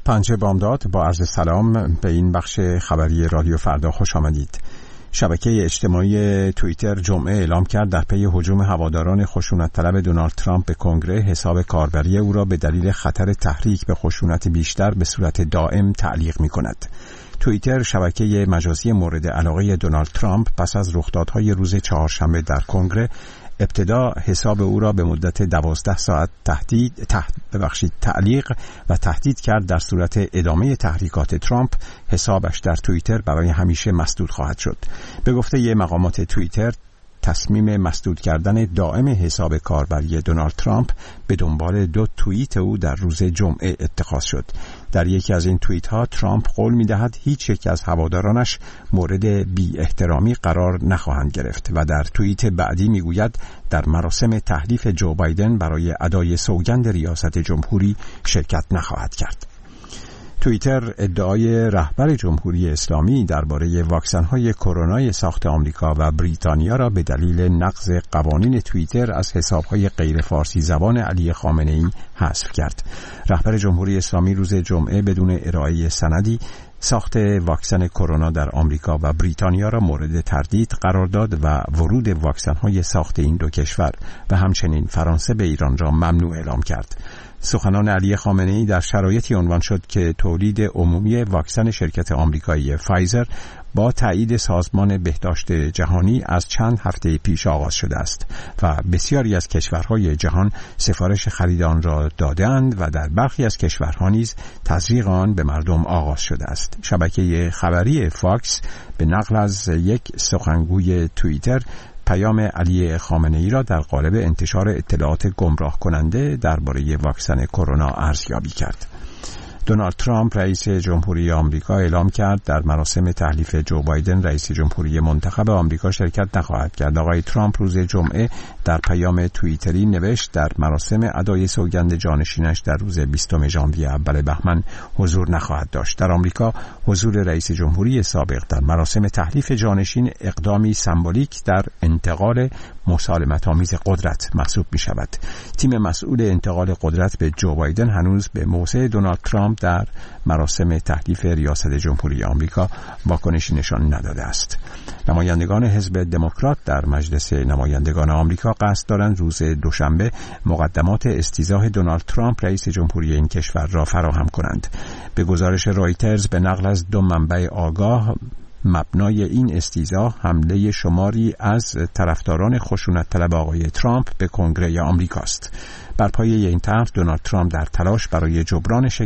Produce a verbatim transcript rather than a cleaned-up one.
پنجه بامداد با عرض سلام به این بخش خبری رادیو فردا خوش آمدید. شبکه اجتماعی توییتر جمعه اعلام کرد در پی هجوم هواداران خشونت طلب دونالد ترامپ به کنگره حساب کاربری او را به دلیل خطر تحریک به خشونت بیشتر به صورت دائم تعلیق می کند. توییتر شبکه مجازی مورد علاقه دونالد ترامپ پس از رخدادهای روز چهارشنبه در کنگره ابتدا حساب او را به مدت دوازده ساعت تهدید تحت ببخشید تعلیق و تهدید کرد در صورت ادامه تحریکات ترامپ حسابش در توییتر برای همیشه مسدود خواهد شد. به گفته ی مقامات توییتر تصمیم مسدود کردن دائم حساب کاربری دونالد ترامپ به دنبال دو توییت او در روز جمعه اتخاذ شد. در یکی از این توییت ها ترامپ قول می دهد هیچ یک از هوادارانش مورد بی احترامی قرار نخواهند گرفت و در توییت بعدی می گوید در مراسم تحلیف جو بایدن برای ادای سوگند ریاست جمهوری شرکت نخواهد کرد. توییتر ادعای رهبر جمهوری اسلامی درباره واکسن‌های کرونا ساخت آمریکا و بریتانیا را به دلیل نقض قوانین توییتر از حساب‌های غیر فارسی زبان علی خامنه‌ای حذف کرد. رهبر جمهوری اسلامی روز جمعه بدون ارائه سندی ساخت واکسن کرونا در آمریکا و بریتانیا را مورد تردید قرار داد و ورود واکسن‌های ساخت این دو کشور و همچنین فرانسه به ایران را ممنوع اعلام کرد. سخنان علی خامنه‌ای در شرایطی عنوان شد که تولید عمومی واکسن شرکت آمریکایی فایزر با تایید سازمان بهداشت جهانی از چند هفته پیش آغاز شده است و بسیاری از کشورهای جهان سفارش خرید آن را داده‌اند و در برخی از کشورها نیز تزریق آن به مردم آغاز شده است. شبکه خبری فاکس به نقل از یک سخنگوی توییتر پیام علی خامنه‌ای را در قالب انتشار اطلاعات گمراه کننده درباره واکسن کرونا ارزیابی کرد. دونالد ترامپ رئیس جمهوری آمریکا اعلام کرد در مراسم تحلیف جو بایدن رئیس جمهوری منتخب آمریکا شرکت نخواهد کرد. آقای ترامپ روز جمعه در پیام توییتری نوشت در مراسم ادای سوگند جانشینش در روز بیستم ژانویه اول بهمن حضور نخواهد داشت. در آمریکا حضور رئیس جمهوری سابق در مراسم تحلیف جانشین اقدامی سمبولیک در انتقال مسالمت‌آمیز قدرت محسوب می شود. تیم مسئول انتقال قدرت به جو بایدن هنوز به موضع دونالد ترامپ در مراسم تحلیف ریاست جمهوری آمریکا واکنشی نشان نداده است. نمایندگان حزب دموکرات در مجلس نمایندگان آمریکا قصد دارند روز دوشنبه مقدمات استیضاح دونالد ترامپ رئیس جمهوری این کشور را فراهم کنند. به گزارش رایترز به نقل از دو منبع آگاه مبنای این استیضاح حمله شماری از طرفداران خشونت طلب آقای ترامپ به کنگره آمریکاست. بر پایه این طرح دونالد ترامپ در تلاش برای جبران